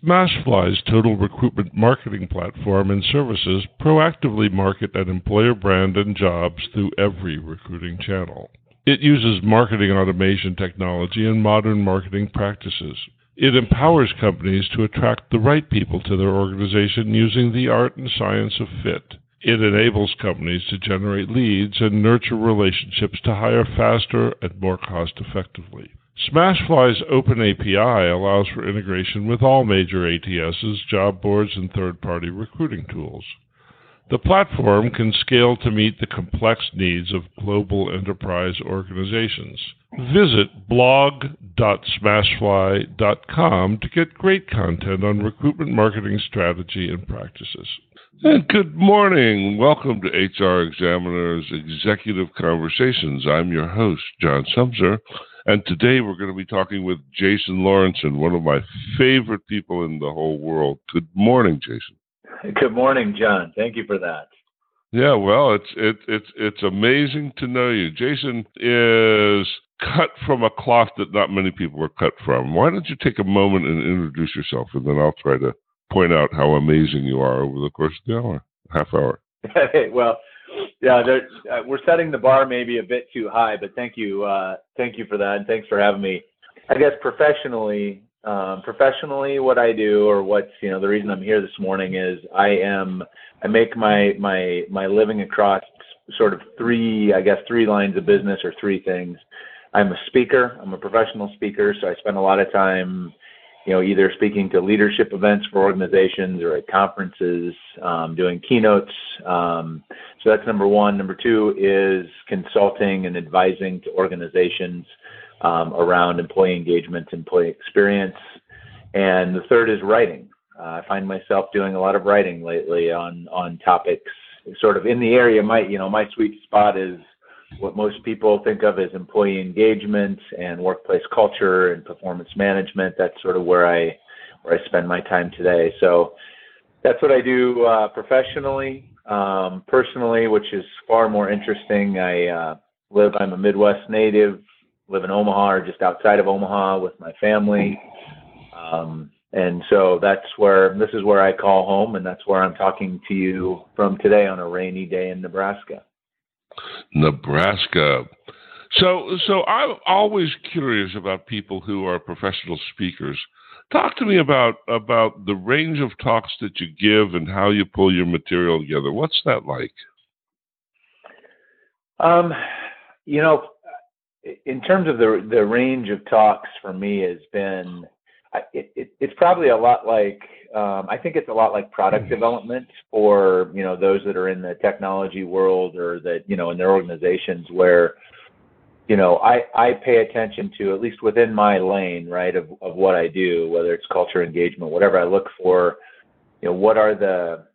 Smashfly's total recruitment marketing platform and services proactively market an employer brand and jobs through every recruiting channel. It uses marketing automation technology and modern marketing practices. It empowers companies to attract the right people to their organization using the art and science of fit. It enables companies to generate leads and nurture relationships to hire faster and more cost-effectively. Smashfly's Open API allows for integration with all major ATSs, job boards, and third-party recruiting tools. The platform can scale to meet the complex needs of global enterprise organizations. Visit blog.smashfly.com to get great content on recruitment marketing strategy and practices. And good morning. Welcome to HR Examiner's Executive Conversations. I'm your host, John Sumser, and today we're going to be talking with Jason Lawrenson, one of my favorite people in the whole world. Good morning, Jason. Good morning, John. Thank you for that. Yeah, well, it's amazing to know you. Jason is cut from a cloth that not many people are cut from. Why don't you take a moment and introduce yourself, and then I'll try to point out how amazing you are over the course of the hour, half hour. Well, yeah, we're setting the bar maybe a bit too high, but thank you for that, and thanks for having me. I guess professionally, what I do, or what's the reason I'm here this morning is I make my living across sort of three lines of business, or three things. I'm a speaker. I'm a professional speaker, so I spend a lot of time either speaking to leadership events for organizations or at conferences, doing keynotes. So that's number one. Number two is consulting and advising to organizations around employee engagement, employee experience. And the third is writing. I find myself doing a lot of writing lately on topics sort of in the area. My sweet spot is what most people think of as employee engagement and workplace culture and performance management. That's sort of where I spend my time today. So that's what I do professionally. Personally, which is far more interesting, I'm a Midwest native, live in Omaha or just outside of Omaha with my family. And so this is where I call home, and that's where I'm talking to you from today on a rainy day in Nebraska. Nebraska. So I'm always curious about people who are professional speakers. Talk to me about the range of talks that you give and how you pull your material together. What's that like? In terms of the range of talks for me has been, it's probably a lot like, I think it's a lot like product development for, those that are in the technology world or that, in their organizations where, I pay attention to, at least within my lane, right, of what I do, whether it's culture, engagement, whatever I look for, where is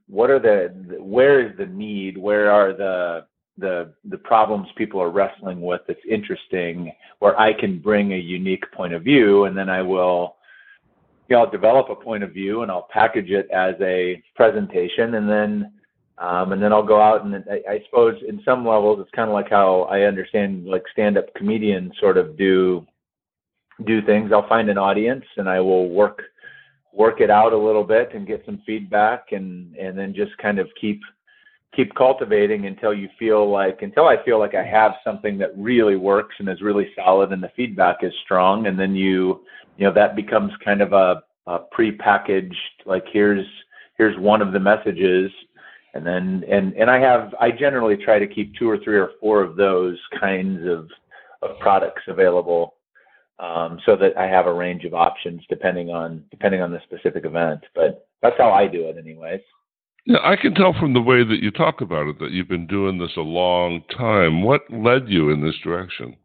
the need, where are the problems people are wrestling with that's interesting, where I can bring a unique point of view, and then I'll develop a point of view and I'll package it as a presentation, and then I'll go out and I suppose in some levels it's kind of like how I understand like stand-up comedians sort of do things. I'll find an audience and I will work it out a little bit and get some feedback and then just kind of keep cultivating until I feel like I have something that really works and is really solid and the feedback is strong, and then that becomes kind of a prepackaged, like here's one of the messages, and I generally try to keep 2 or 3 or 4 of those kinds of products available, so that I have a range of options depending on the specific event. But that's how I do it, anyways. Yeah, I can tell from the way that you talk about it that you've been doing this a long time. What led you in this direction?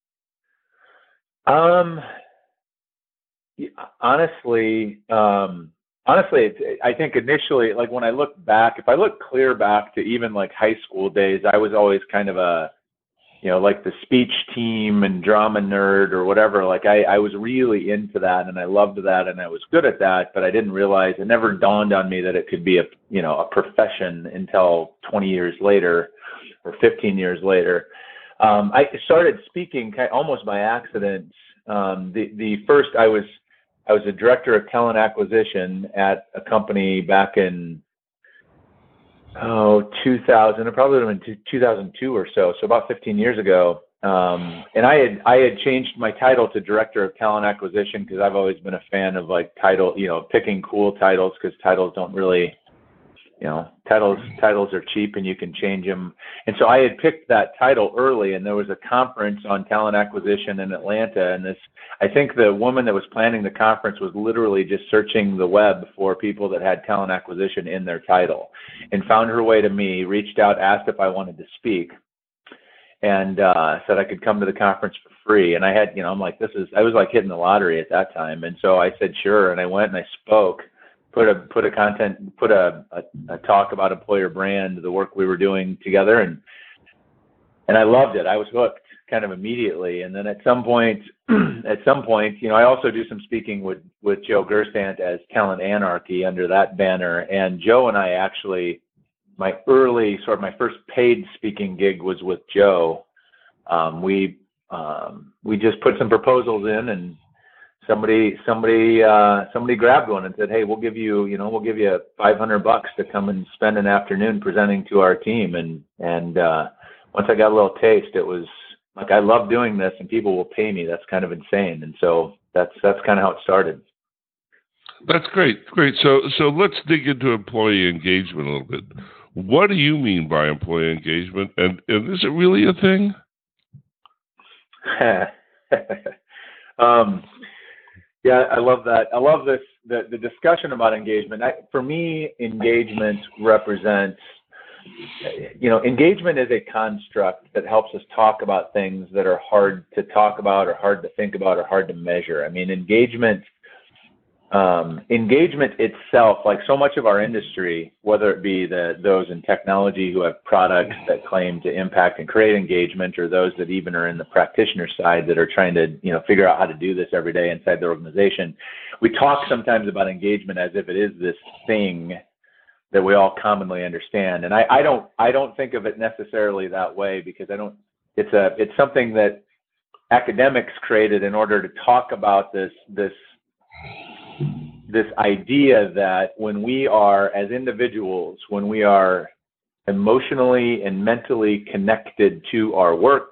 Honestly, I think initially, like when I look back, if I look clear back to even like high school days, I was always kind of a, like the speech team and drama nerd or whatever. Like I was really into that and I loved that and I was good at that, but I didn't realize, it never dawned on me that it could be a profession until 20 years later or 15 years later. I started speaking almost by accident. The first I I was a director of talent acquisition at a company back in 2000. It probably would have been 2002 or so. So about 15 years ago. And I had changed my title to director of talent acquisition because I've always been a fan of like title, picking cool titles, because titles don't really, titles are cheap and you can change them. And so I had picked that title early, and there was a conference on talent acquisition in Atlanta. And I think the woman that was planning the conference was literally just searching the web for people that had talent acquisition in their title, and found her way to me, reached out, asked if I wanted to speak, and said I could come to the conference for free. And I had, I'm like, I was like hitting the lottery at that time. And so I said, sure. And I went and I spoke, put a talk about employer brand, the work we were doing together. And I loved it. I was hooked kind of immediately. And then at some point, I also do some speaking with Joe Gerstant as Talent Anarchy under that banner. And Joe and I actually, my first paid speaking gig was with Joe. We just put some proposals in, and somebody grabbed one and said, "Hey, we'll give you $500 to come and spend an afternoon presenting to our team." And once I got a little taste, it was like, I love doing this, and people will pay me. That's kind of insane. And so that's kind of how it started. That's great. So let's dig into employee engagement a little bit. What do you mean by employee engagement, and is it really a thing? Yeah, I love that. I love this, the discussion about engagement. For me, engagement represents, engagement is a construct that helps us talk about things that are hard to talk about, or hard to think about, or hard to measure. I mean, engagement itself, like so much of our industry, whether it be those in technology who have products that claim to impact and create engagement, or those that even are in the practitioner side that are trying to, figure out how to do this every day inside their organization, we talk sometimes about engagement as if it is this thing that we all commonly understand. And I don't think of it necessarily that way, because it's something that academics created in order to talk about this idea that when we are, as individuals, when we are emotionally and mentally connected to our work,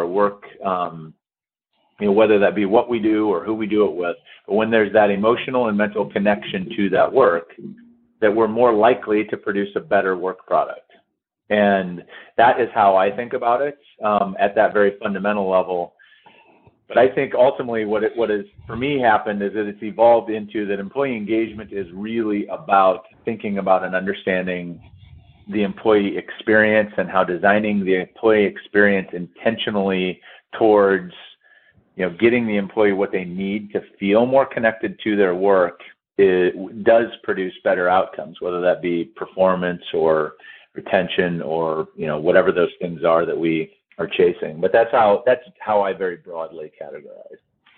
whether that be what we do or who we do it with, but when there's that emotional and mental connection to that work, that we're more likely to produce a better work product. And that is how I think about it, at that very fundamental level. But I think ultimately what has for me happened is that it's evolved into that employee engagement is really about thinking about and understanding the employee experience, and how designing the employee experience intentionally towards, getting the employee what they need to feel more connected to their work, it does produce better outcomes, whether that be performance or retention or, whatever those things are that we are chasing. But that's how I very broadly categorize.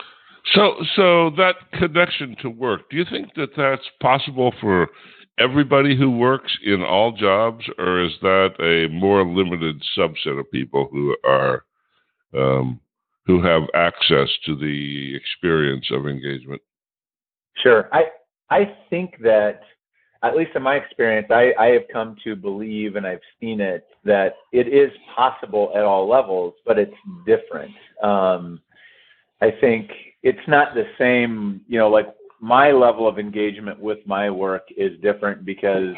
So that connection to work, do you think that that's possible for everybody who works in all jobs, or is that a more limited subset of people who are who have access to the experience of engagement? Sure. I think that, at least in my experience, I have come to believe, and I've seen it, that it is possible at all levels, but it's different. I think it's not the same, like my level of engagement with my work is different because,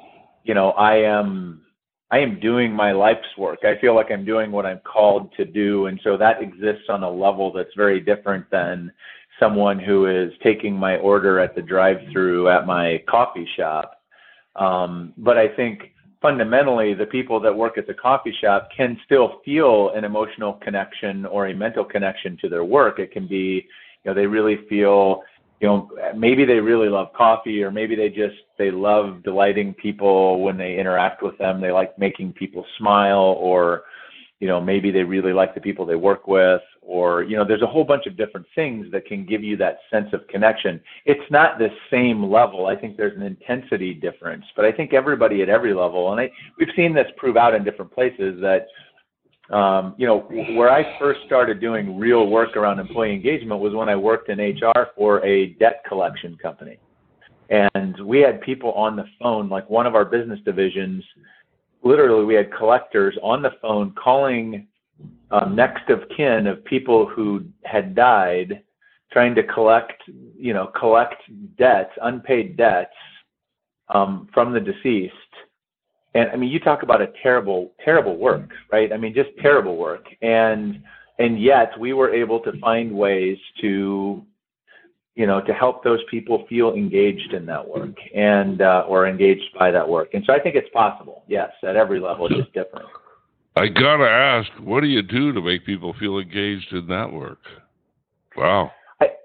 I am doing my life's work. I feel like I'm doing what I'm called to do. And so that exists on a level that's very different than someone who is taking my order at the drive-through at my coffee shop. But I think fundamentally the people that work at the coffee shop can still feel an emotional connection or a mental connection to their work. It can be, they really feel, maybe they really love coffee, or maybe they love delighting people when they interact with them. They like making people smile, or, maybe they really like the people they work with, or, there's a whole bunch of different things that can give you that sense of connection. It's not the same level. I think there's an intensity difference, but I think everybody at every level, and we've seen this prove out in different places, that Where I first started doing real work around employee engagement was when I worked in HR for a debt collection company. And we had people on the phone, like one of our business divisions, literally we had collectors on the phone calling next of kin of people who had died, trying to collect debts, unpaid debts from the deceased. And I mean, you talk about a terrible, terrible work, right? I mean, just terrible work. And yet we were able to find ways to help those people feel engaged in that work and or engaged by that work. And so I think it's possible, yes, at every level. It's just different. I gotta ask, what do you do to make people feel engaged in that work? Wow.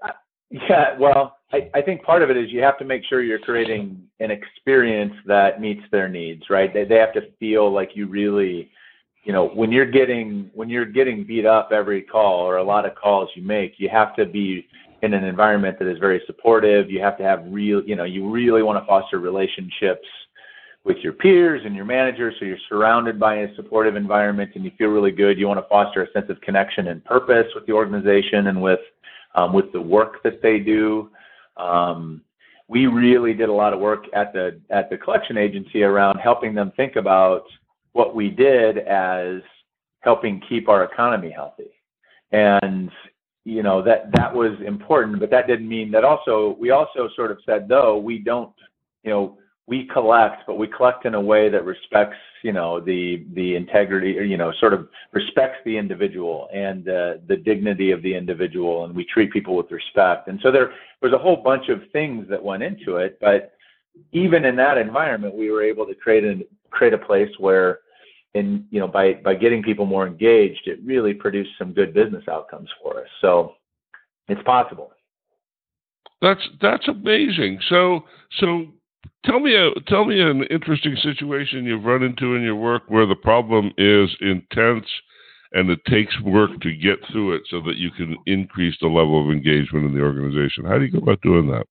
I think part of it is you have to make sure you're creating an experience that meets their needs, right? They have to feel like you really, when you're getting beat up every call or a lot of calls you make, you have to be in an environment that is very supportive. You have to have you really want to foster relationships with your peers and your managers, so you're surrounded by a supportive environment and you feel really good. You want to foster a sense of connection and purpose with the organization and with the work that they do. We really did a lot of work at the collection agency around helping them think about what we did as helping keep our economy healthy. And that was important, but that didn't mean that we also sort of said, though, we don't, we collect, but we collect in a way that respects, the integrity, or, sort of respects the individual and the dignity of the individual, and we treat people with respect. And so there was a whole bunch of things that went into it, but even in that environment, we were able to create a place where, by getting people more engaged, it really produced some good business outcomes for us. So it's possible. That's amazing. So tell me an interesting situation you've run into in your work where the problem is intense and it takes work to get through it so that you can increase the level of engagement in the organization. How do you go about doing that?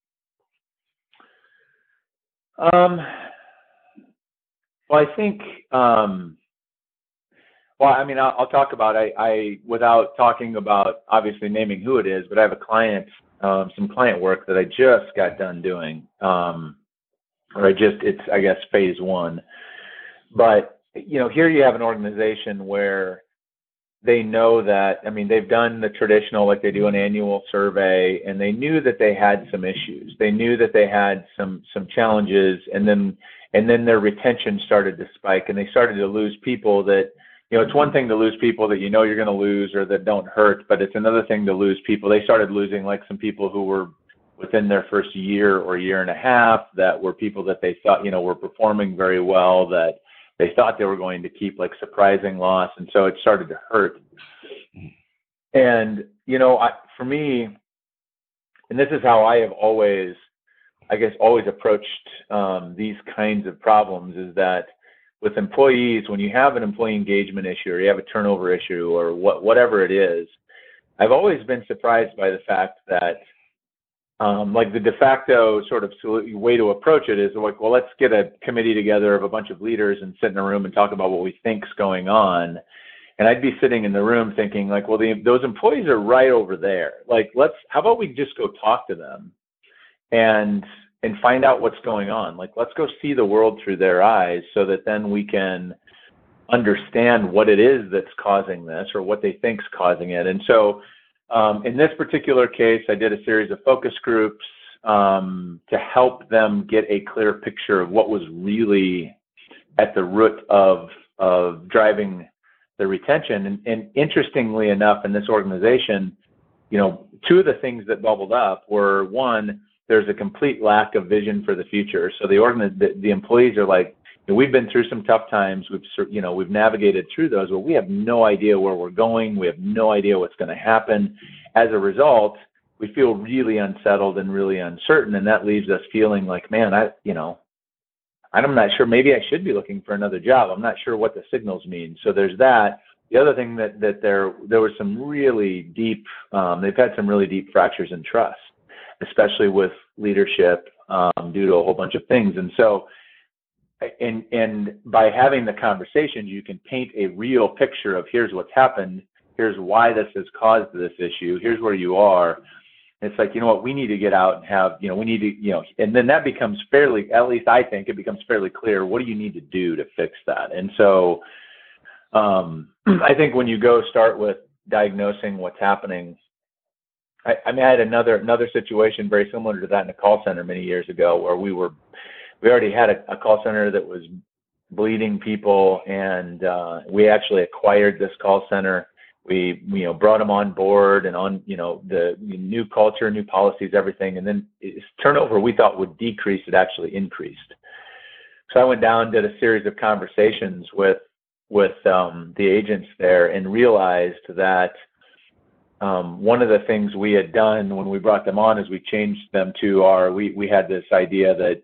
Well, I think, I'll talk about, I without talking about obviously naming who it is, but I have a client, some client work that I just got done doing. It's, I guess, phase one. But, here you have an organization where they know that, they've done the traditional, like they do an annual survey, and they knew that they had some issues. They knew that they had some challenges, and then their retention started to spike, and they started to lose people that, it's one thing to lose people that you're going to lose or that don't hurt, but it's another thing to lose people. They started losing like some people who were within their first year or year and a half that were people that they thought, were performing very well, that they thought they were going to keep, like surprising loss. And so it started to hurt. And, for me, and this is how I have always approached these kinds of problems, is that with employees, when you have an employee engagement issue or you have a turnover issue or whatever it is, I've always been surprised by the fact that like the de facto sort of way to approach it is like, well, let's get a committee together of a bunch of leaders and sit in a room and talk about what we think's going on. And I'd be sitting in the room thinking like, well, those employees are right over there. Like, how about we just go talk to them and find out what's going on? Like, let's go see the world through their eyes so that then we can understand what it is that's causing this or what they think's causing it. And so in this particular case, I did a series of focus groups to help them get a clear picture of what was really at the root of driving the retention. And interestingly enough, in this organization, two of the things that bubbled up were, one, there's a complete lack of vision for the future. So the employees are like, we've been through some tough times. We've navigated through those, but we have no idea where we're going. We have no idea what's going to happen. As a result, we feel really unsettled and really uncertain, and that leaves us feeling like, man, I'm not sure. Maybe I should be looking for another job. I'm not sure what the signals mean. So there's that. The other thing that there was some really deep. They've had some really deep fractures in trust, especially with leadership due to a whole bunch of things, and so. and by having the conversations, you can paint a real picture of here's what's happened, here's why this has caused this issue, here's where you are. And it's like, you know what, we need to get out and have, we need to, and then that becomes fairly, at least I think it becomes fairly clear, what do you need to do to fix that? And so I think when you go start with diagnosing what's happening, I had another situation very similar to that in a call center many years ago, where we already had a call center that was bleeding people, and we actually acquired this call center. We brought them on board and on the new culture, new policies, everything, and then turnover we thought would decrease. It actually increased. So I went down, did a series of conversations with the agents there, and realized that one of the things we had done when we brought them on is we changed them to we had this idea that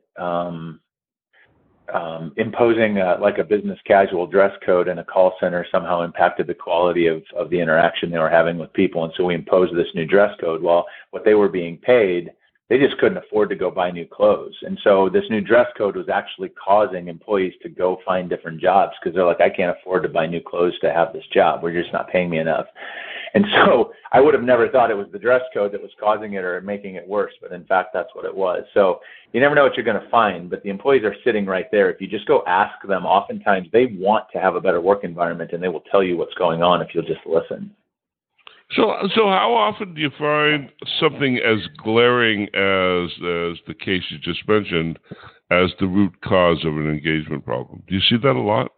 imposing like a business casual dress code in a call center somehow impacted the quality of the interaction they were having with people. And so we imposed this new dress code. Well, what they were being paid, they just couldn't afford to go buy new clothes. And so this new dress code was actually causing employees to go find different jobs, because they're like, I can't afford to buy new clothes to have this job. We're just not paying me enough. And so I would have never thought it was the dress code that was causing it or making it worse, but in fact, that's what it was. So you never know what you're going to find, but the employees are sitting right there. If you just go ask them, oftentimes they want to have a better work environment, and they will tell you what's going on if you'll just listen. So how often do you find something as glaring as the case you just mentioned as the root cause of an engagement problem? Do you see that a lot?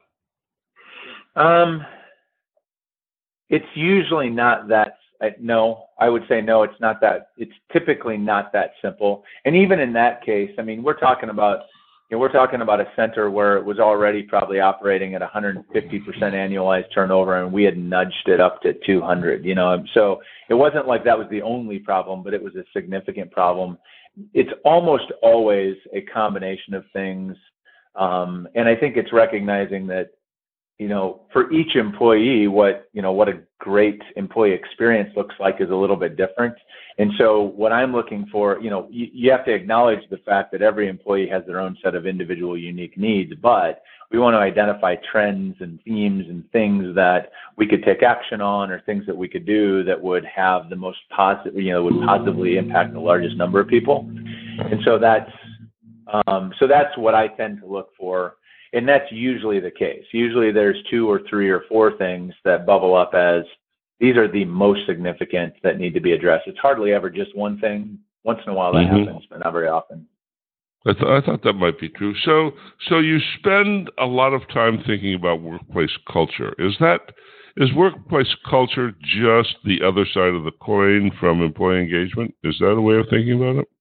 It's usually not that. No, I would say no. It's not that. It's typically not that simple. And even in that case, I mean, we're talking about a center where it was already probably operating at 150% annualized turnover, and we had nudged it up to 200. So it wasn't like that was the only problem, but it was a significant problem. It's almost always a combination of things, and I think it's recognizing that, for each employee, what a great employee experience looks like is a little bit different. And so what I'm looking for, you have to acknowledge the fact that every employee has their own set of individual unique needs, but we want to identify trends and themes and things that we could take action on, or things that we could do that would have the most positive, would positively impact the largest number of people. And so that's what I tend to look for. And that's usually the case. Usually there's 2 or 3 or 4 things that bubble up as these are the most significant that need to be addressed. It's hardly ever just one thing. Once in a while that happens, but not very often. I thought that might be true. So you spend a lot of time thinking about workplace culture. Is workplace culture just the other side of the coin from employee engagement? Is that a way of thinking about it?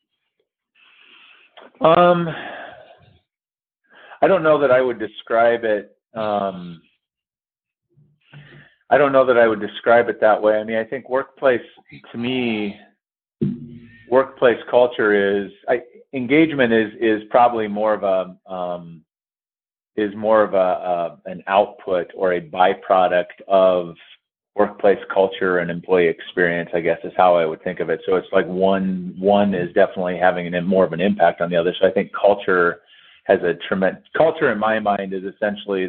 I don't know that I would describe it. I don't know that I would describe it that way. I mean, I think workplace culture engagement is probably more of an output or a byproduct of workplace culture and employee experience, I guess, is how I would think of it. So it's like one is definitely having more of an impact on the other. So I think culture has culture in my mind is essentially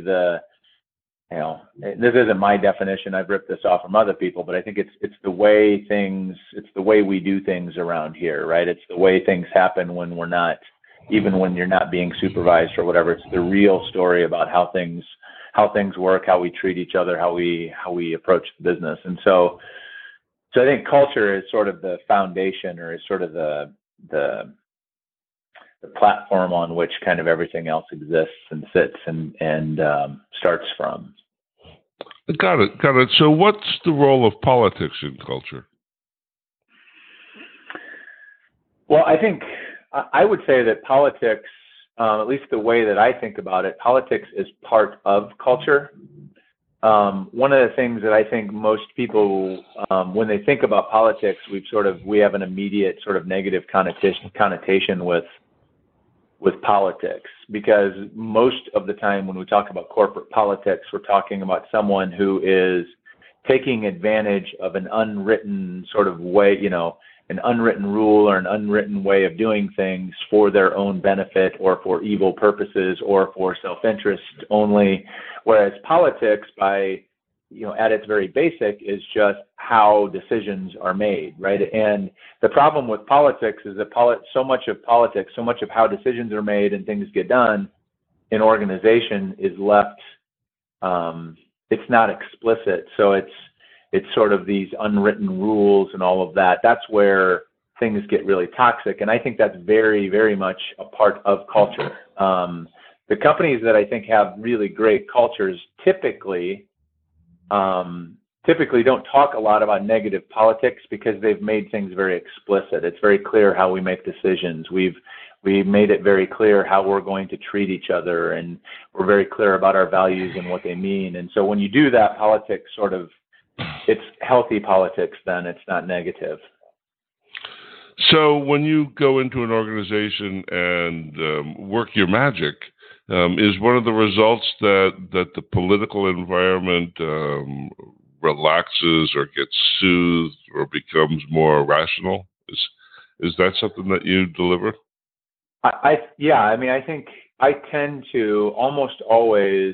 this isn't my definition. I've ripped this off from other people, but I think it's the way we do things around here, right? It's the way things happen when we're not, even when you're not being supervised or whatever. It's the real story about how things work, how we treat each other, how we approach the business. And so I think culture is sort of the foundation, or is sort of the platform on which kind of everything else exists and sits and starts from. Got it. So what's the role of politics in culture? Well, I think I would say that politics, at least the way that I think about it, politics is part of culture. One of the things that I think most people, when they think about politics, we have an immediate sort of negative connotation with politics, because most of the time when we talk about corporate politics, we're talking about someone who is taking advantage of an unwritten sort of way, an unwritten rule or an unwritten way of doing things for their own benefit or for evil purposes or for self-interest only. Whereas politics, by at its very basic, is just how decisions are made, right? And the problem with politics is that so much of politics, so much of how decisions are made and things get done in organization is left. It's not explicit, so it's sort of these unwritten rules and all of that. That's where things get really toxic, and I think that's very, very much a part of culture. The companies that I think have really great cultures typically don't talk a lot about negative politics because they've made things very explicit. It's very clear how we make decisions. We've made it very clear how we're going to treat each other, and we're very clear about our values and what they mean. And so when you do that, politics it's healthy politics then, it's not negative. So when you go into an organization and work your magic, is one of the results that the political environment relaxes or gets soothed or becomes more rational? Is that something that you deliver? I think I tend to almost always,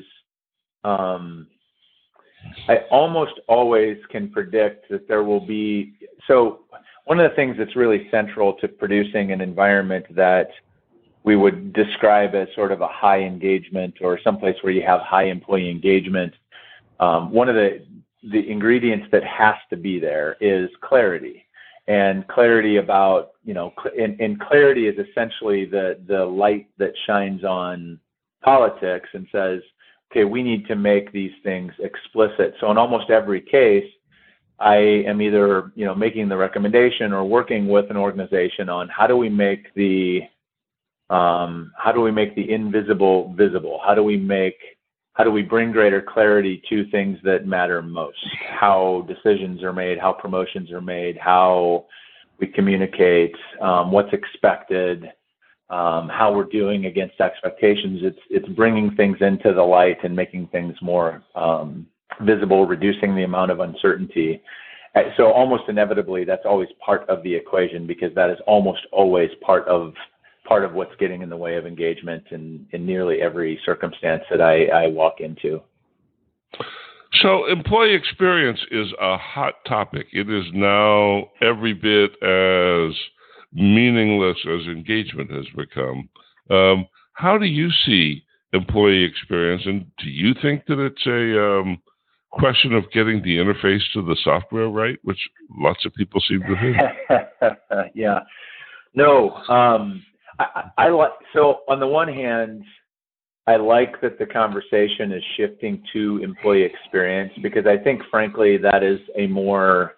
I almost always can predict that there will be, so one of the things that's really central to producing an environment that we would describe as sort of a high engagement or someplace where you have high employee engagement, one of the ingredients that has to be there is clarity. And clarity about, and clarity is essentially the light that shines on politics and says, okay, we need to make these things explicit. So in almost every case, I am either, making the recommendation or working with an organization on how do we make the invisible visible? How do we bring greater clarity to things that matter most? How decisions are made, how promotions are made, how we communicate, what's expected, how we're doing against expectations. It's bringing things into the light and making things more visible, reducing the amount of uncertainty. So almost inevitably, that's always part of the equation because that is almost always part of what's getting in the way of engagement in nearly every circumstance that I walk into. So employee experience is a hot topic. It is now every bit as meaningless as engagement has become. How do you see employee experience, and do you think that it's a question of getting the interface to the software right, which lots of people seem to think? Yeah. No. I like, so on the one hand, I like that the conversation is shifting to employee experience because I think, frankly, that is a more,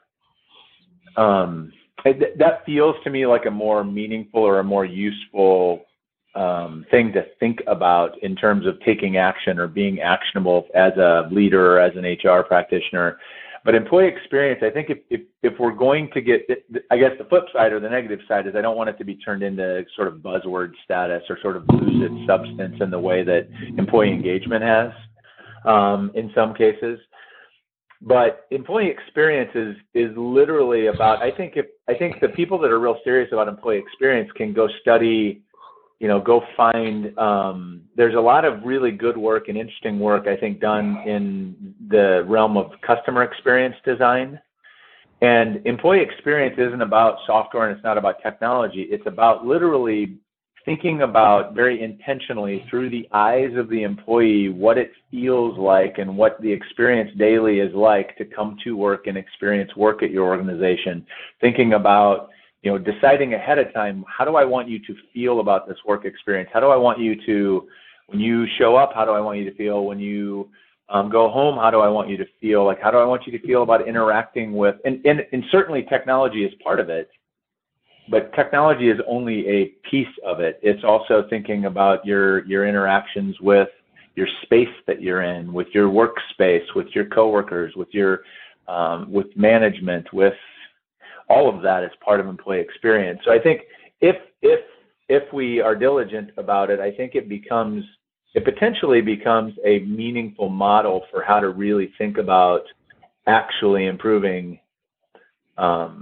that feels to me like a more meaningful or a more useful thing to think about in terms of taking action or being actionable as a leader or as an HR practitioner. But employee experience, I think if we're going to get, I guess the flip side or the negative side is I don't want it to be turned into sort of buzzword status or sort of lose its substance in the way that employee engagement has in some cases. But employee experience is literally about, I think the people that are real serious about employee experience can go study, go find, there's a lot of really good work and interesting work, I think, done in the realm of customer experience design. And employee experience isn't about software and it's not about technology. It's about literally thinking about very intentionally through the eyes of the employee what it feels like and what the experience daily is like to come to work and experience work at your organization. Thinking about deciding ahead of time, how do I want you to feel about this work experience? How do I want you to, when you show up, how do I want you to feel? When you go home, how do I want you to feel? Like, how do I want you to feel about interacting with, and certainly technology is part of it, but technology is only a piece of it. It's also thinking about your interactions with your space that you're in, with your workspace, with your coworkers, with your, with management, with all of that is part of employee experience. So I think if we are diligent about it, I think it potentially becomes a meaningful model for how to really think about actually improving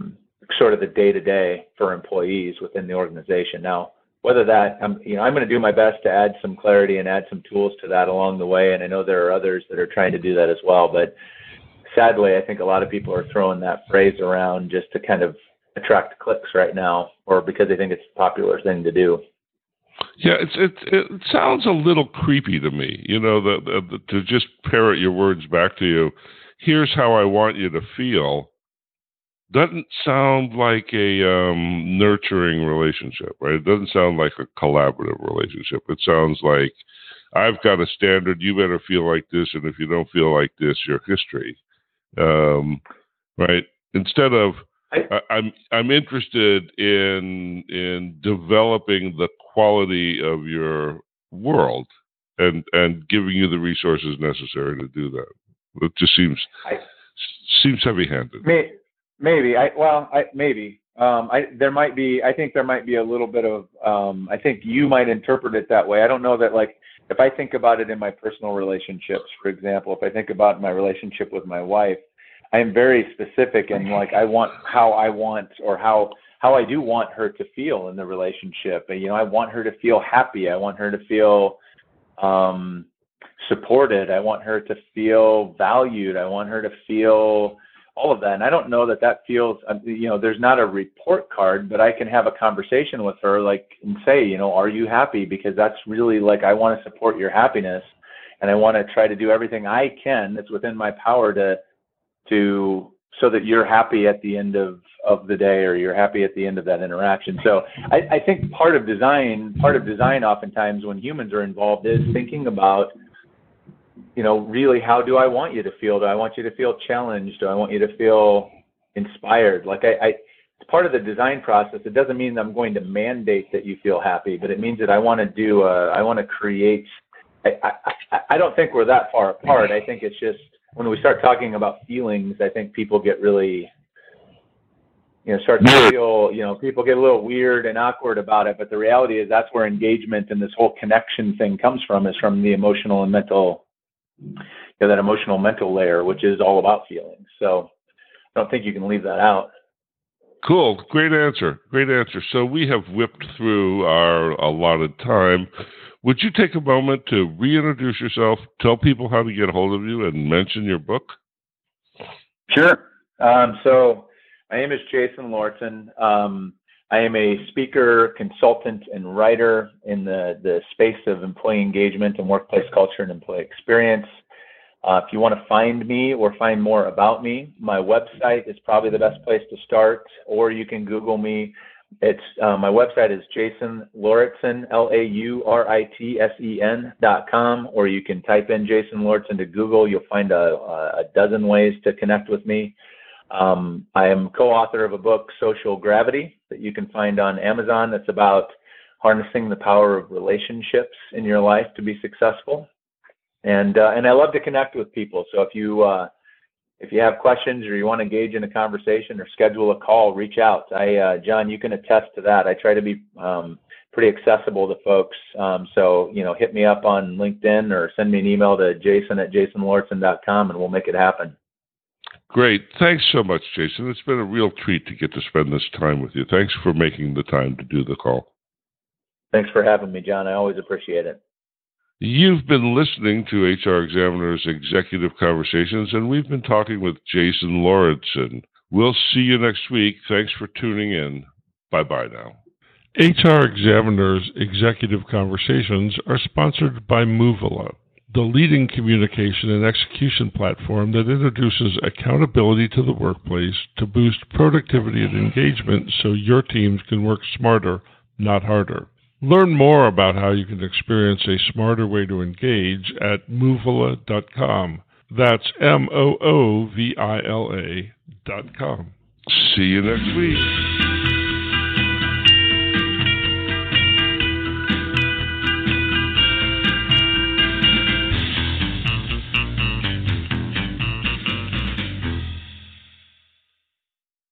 sort of the day-to-day for employees within the organization. Now, whether that, I'm going to do my best to add some clarity and add some tools to that along the way, and I know there are others that are trying to do that as well, but sadly, I think a lot of people are throwing that phrase around just to kind of attract clicks right now, or because they think it's a popular thing to do. Yeah, it sounds a little creepy to me, to just parrot your words back to you. Here's how I want you to feel. Doesn't sound like a nurturing relationship, right? It doesn't sound like a collaborative relationship. It sounds like I've got a standard. You better feel like this, and if you don't feel like this, you're history, right? Instead of I'm interested in developing the quality of your world and giving you the resources necessary to do that. It just seems heavy-handed. Maybe. There might be. I think there might be a little bit of. I think you might interpret it that way. I don't know that. Like, if I think about it in my personal relationships, for example, if I think about my relationship with my wife, I am very specific and like how I do want her to feel in the relationship. And, I want her to feel happy. I want her to feel supported. I want her to feel valued. I want her to feel all of that. And I don't know that feels, there's not a report card, but I can have a conversation with her, like, and say, are you happy? Because that's really like, I want to support your happiness, and I want to try to do everything I can that's within my power so that you're happy at the end of the day, or you're happy at the end of that interaction. So I think part of design oftentimes when humans are involved is thinking about, really, how do I want you to feel? Do I want you to feel challenged? Do I want you to feel inspired? Like it's part of the design process. It doesn't mean that I'm going to mandate that you feel happy, but it means that I want to create. I don't think we're that far apart. I think it's just, when we start talking about feelings, I think people get really, start to feel, people get a little weird and awkward about it. But the reality is that's where engagement and this whole connection thing comes from, is from the emotional and mental, that emotional mental layer, which is all about feelings. So I don't think you can leave that out. Cool. Great answer. So we have whipped through our allotted time. Would you take a moment to reintroduce yourself, tell people how to get a hold of you, and mention your book? Sure. So my name is Jason Lortzen. I am a speaker, consultant, and writer in the space of employee engagement and workplace culture and employee experience. If you want to find me or find more about me, my website is probably the best place to start, or you can Google me. It's my website is Jason Lauritsen, LAURITSEN.com, or you can type in Jason Lauritsen to Google. You'll find a dozen ways to connect with me. I am co-author of a book, Social Gravity, that you can find on Amazon. That's about harnessing the power of relationships in your life to be successful. And I love to connect with people. So if you have questions or you want to engage in a conversation or schedule a call, reach out. John, you can attest to that. I try to be pretty accessible to folks. So, hit me up on LinkedIn or send me an email to jason@jasonlauritsen.com, and we'll make it happen. Great. Thanks so much, Jason. It's been a real treat to get to spend this time with you. Thanks for making the time to do the call. Thanks for having me, John. I always appreciate it. You've been listening to HR Examiner's Executive Conversations, and we've been talking with Jason Lauritsen. We'll see you next week. Thanks for tuning in. Bye-bye now. HR Examiner's Executive Conversations are sponsored by Movila, the leading communication and execution platform that introduces accountability to the workplace to boost productivity and engagement so your teams can work smarter, not harder. Learn more about how you can experience a smarter way to engage at Movila.com. That's Moovila.com. See you next week.